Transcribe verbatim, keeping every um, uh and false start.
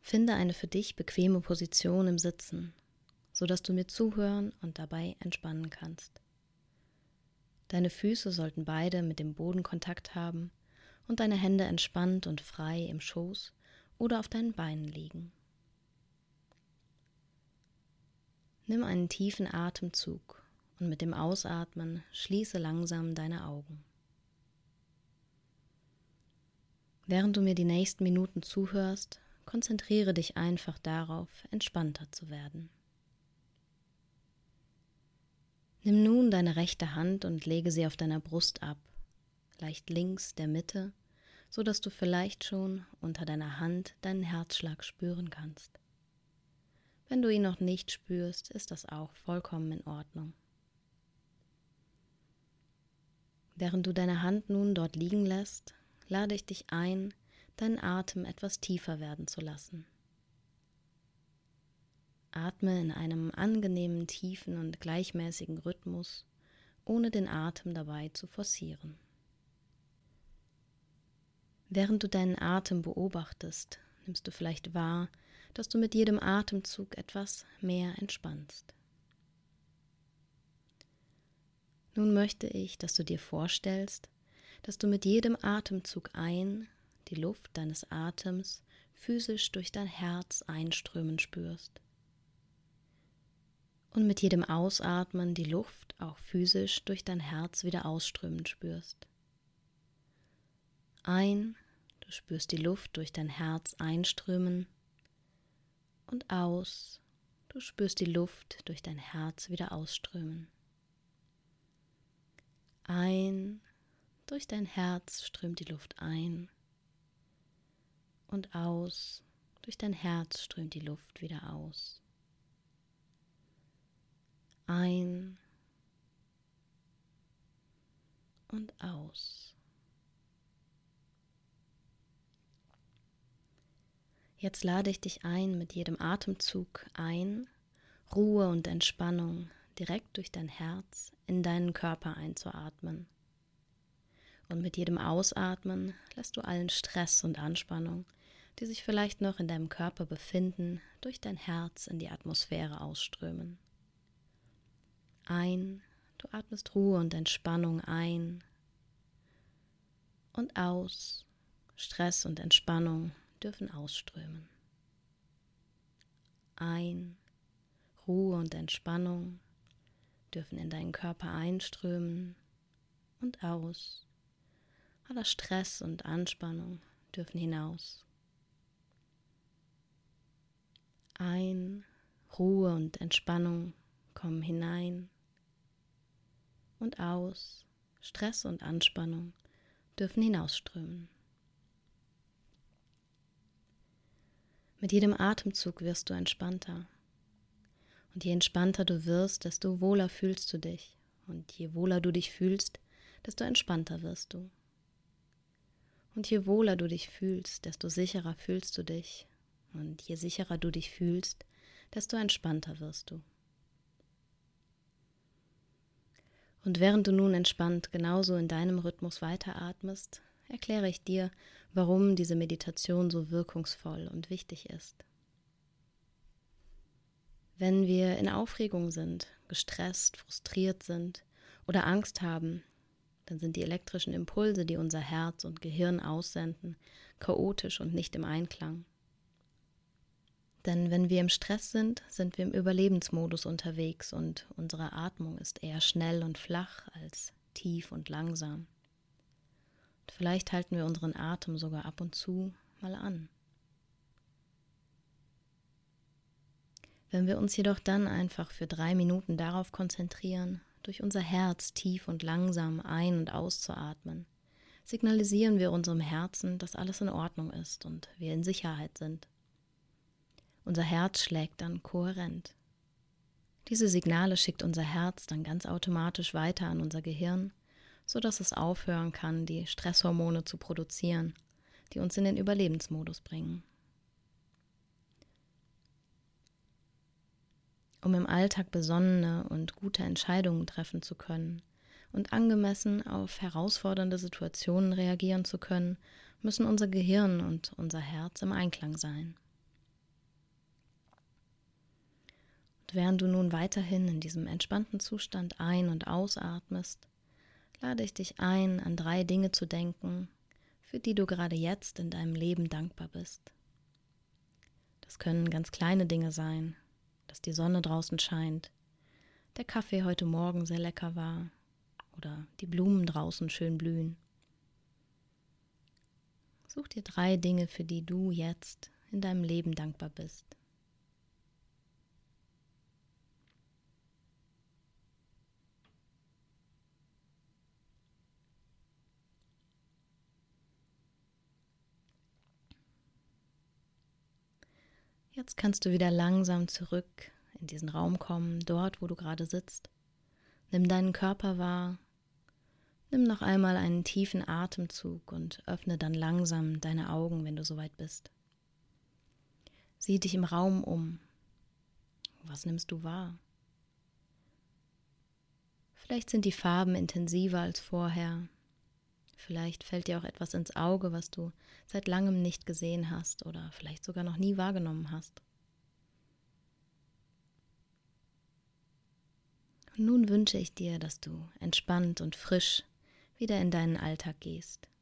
Finde eine für dich bequeme Position im Sitzen, sodass du mir zuhören und dabei entspannen kannst. Deine Füße sollten beide mit dem Boden Kontakt haben und deine Hände entspannt und frei im Schoß oder auf deinen Beinen liegen. Nimm einen tiefen Atemzug und mit dem Ausatmen schließe langsam deine Augen. Während du mir die nächsten Minuten zuhörst, konzentriere dich einfach darauf, entspannter zu werden. Nimm nun deine rechte Hand und lege sie auf deiner Brust ab, leicht links der Mitte, so dass du vielleicht schon unter deiner Hand deinen Herzschlag spüren kannst. Wenn du ihn noch nicht spürst, ist das auch vollkommen in Ordnung. Während du deine Hand nun dort liegen lässt, lade ich dich ein, deinen Atem etwas tiefer werden zu lassen. Atme in einem angenehmen, tiefen und gleichmäßigen Rhythmus, ohne den Atem dabei zu forcieren. Während du deinen Atem beobachtest, nimmst du vielleicht wahr, dass du mit jedem Atemzug etwas mehr entspannst. Nun möchte ich, dass du dir vorstellst, dass du mit jedem Atemzug ein die Luft deines Atems physisch durch dein Herz einströmen spürst und mit jedem Ausatmen die Luft auch physisch durch dein Herz wieder ausströmen spürst. Ein, du spürst die Luft durch dein Herz einströmen und aus, du spürst die Luft durch dein Herz wieder ausströmen. Ein, durch dein Herz strömt die Luft ein und aus, durch dein Herz strömt die Luft wieder aus. Ein und aus. Jetzt lade ich dich ein, mit jedem Atemzug ein, Ruhe und Entspannung direkt durch dein Herz in deinen Körper einzuatmen. Und mit jedem Ausatmen lässt du allen Stress und Anspannung, die sich vielleicht noch in deinem Körper befinden, durch dein Herz in die Atmosphäre ausströmen. Ein, du atmest Ruhe und Entspannung ein und aus, Stress und Entspannung dürfen ausströmen. Ein, Ruhe und Entspannung dürfen in deinen Körper einströmen und aus, aller Stress und Anspannung dürfen hinaus. Ein, Ruhe und Entspannung kommen hinein und aus, Stress und Anspannung dürfen hinausströmen. Mit jedem Atemzug wirst du entspannter. Und je entspannter du wirst, desto wohler fühlst du dich. Und je wohler du dich fühlst, desto entspannter wirst du. Und je wohler du dich fühlst, desto sicherer fühlst du dich. Und je sicherer du dich fühlst, desto entspannter wirst du. Und während du nun entspannt genauso in deinem Rhythmus weiteratmest, erkläre ich dir, warum diese Meditation so wirkungsvoll und wichtig ist. Wenn wir in Aufregung sind, gestresst, frustriert sind oder Angst haben, dann sind die elektrischen Impulse, die unser Herz und Gehirn aussenden, chaotisch und nicht im Einklang. Denn wenn wir im Stress sind, sind wir im Überlebensmodus unterwegs und unsere Atmung ist eher schnell und flach als tief und langsam. Und vielleicht halten wir unseren Atem sogar ab und zu mal an. Wenn wir uns jedoch dann einfach für drei Minuten darauf konzentrieren, durch unser Herz tief und langsam ein- und auszuatmen, signalisieren wir unserem Herzen, dass alles in Ordnung ist und wir in Sicherheit sind. Unser Herz schlägt dann kohärent. Diese Signale schickt unser Herz dann ganz automatisch weiter an unser Gehirn, sodass es aufhören kann, die Stresshormone zu produzieren, die uns in den Überlebensmodus bringen. Um im Alltag besonnene und gute Entscheidungen treffen zu können und angemessen auf herausfordernde Situationen reagieren zu können, müssen unser Gehirn und unser Herz im Einklang sein. Und während du nun weiterhin in diesem entspannten Zustand ein- und ausatmest, lade ich dich ein, an drei Dinge zu denken, für die du gerade jetzt in deinem Leben dankbar bist. Das können ganz kleine Dinge sein, dass die Sonne draußen scheint, der Kaffee heute Morgen sehr lecker war oder die Blumen draußen schön blühen. Such dir drei Dinge, für die du jetzt in deinem Leben dankbar bist. Jetzt kannst du wieder langsam zurück in diesen Raum kommen, dort, wo du gerade sitzt. Nimm deinen Körper wahr, nimm noch einmal einen tiefen Atemzug und öffne dann langsam deine Augen, wenn du soweit bist. Sieh dich im Raum um. Was nimmst du wahr? Vielleicht sind die Farben intensiver als vorher. Vielleicht fällt dir auch etwas ins Auge, was du seit langem nicht gesehen hast oder vielleicht sogar noch nie wahrgenommen hast. Und nun wünsche ich dir, dass du entspannt und frisch wieder in deinen Alltag gehst.